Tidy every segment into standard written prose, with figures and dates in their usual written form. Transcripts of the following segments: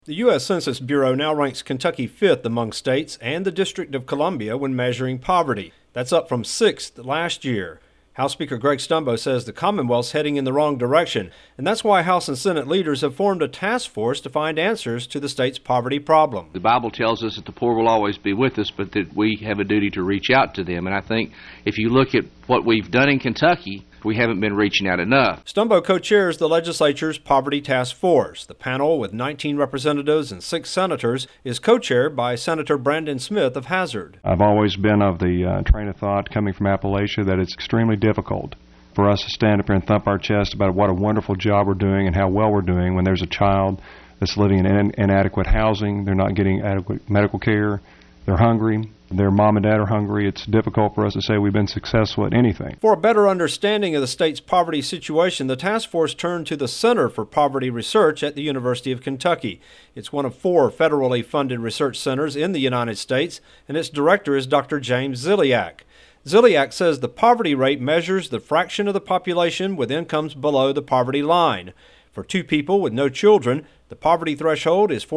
The U.S. Census Bureau now ranks Kentucky 5th among states and the District of Columbia when measuring poverty. That's up from 6th last year. House Speaker Greg Stumbo says the Commonwealth's heading in the wrong direction, and that's why House and Senate leaders have formed a task force to find answers to the state's poverty problem. The Bible tells us that the poor will always be with us, but that we have a duty to reach out to them. And I think if you look at what we've done in Kentucky, we haven't been reaching out enough. Stumbo co-chairs the legislature's Poverty Task Force. The panel, with 19 representatives and 6 senators, is co-chaired by Senator Brandon Smith of Hazard. I've always been of the train of thought coming from Appalachia that it's extremely difficult for us to stand up here and thump our chest about what a wonderful job we're doing and how well we're doing when there's a child that's living in inadequate housing, they're not getting adequate medical care, they're hungry, their mom and dad are hungry. It's difficult for us to say we've been successful at anything. For a better understanding of the state's poverty situation, the task force turned to the Center for Poverty Research at the University of Kentucky. It's one of 4 federally funded research centers in the United States, and its director is Dr. James Ziliak. Ziliak says the poverty rate measures the fraction of the population with incomes below the poverty line. For 2 people with no children, the poverty threshold is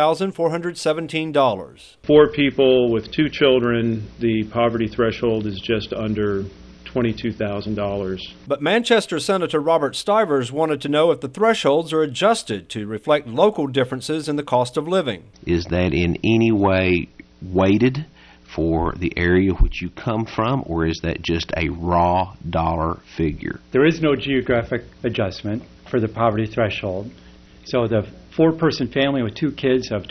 $14,417. 4 people with 2 children, the poverty threshold is just under $22,000. But Manchester Senator Robert Stivers wanted to know if the thresholds are adjusted to reflect local differences in the cost of living. Is that in any way weighted for the area which you come from, or is that just a raw dollar figure? There is no geographic adjustment for the poverty threshold. So the 4-person family with 2 kids of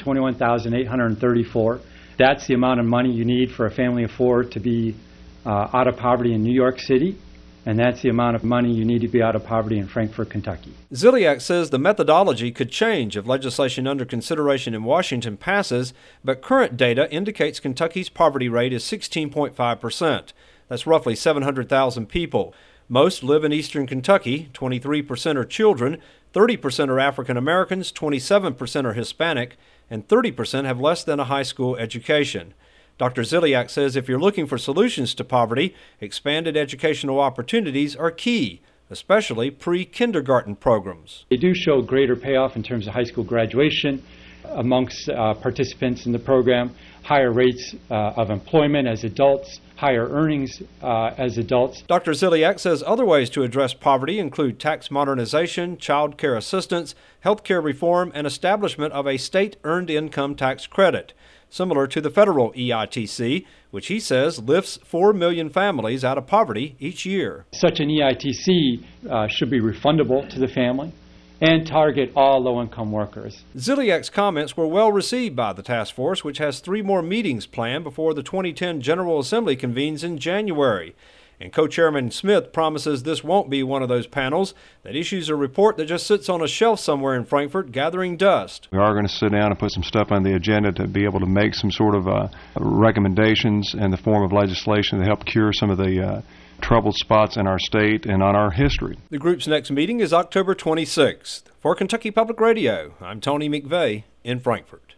$21,834, that's the amount of money you need for a family of 4 to be out of poverty in New York City, and that's the amount of money you need to be out of poverty in Frankfort, Kentucky. Ziliak says the methodology could change if legislation under consideration in Washington passes, but current data indicates Kentucky's poverty rate is 16.5%. That's roughly 700,000 people. Most live in eastern Kentucky, 23% are children, 30% are African Americans, 27% are Hispanic, and 30% have less than a high school education. Dr. Ziliak says if you're looking for solutions to poverty, expanded educational opportunities are key, especially pre-kindergarten programs. They do show greater payoff in terms of high school graduation amongst participants in the program, higher rates of employment as adults, higher earnings as adults. Dr. Ziliak says other ways to address poverty include tax modernization, child care assistance, health care reform, and establishment of a state earned income tax credit, similar to the federal EITC, which he says lifts 4 million families out of poverty each year. Such an EITC should be refundable to the family and target all low-income workers. Ziliak's comments were well received by the task force, which has 3 more meetings planned before the 2010 General Assembly convenes in January. And co-chairman Smith promises this won't be one of those panels that issues a report that just sits on a shelf somewhere in Frankfort gathering dust. We are going to sit down and put some stuff on the agenda to be able to make some sort of recommendations in the form of legislation to help cure some of the troubled spots in our state and on our history. The group's next meeting is October 26th. For Kentucky Public Radio, I'm Tony McVeigh in Frankfort.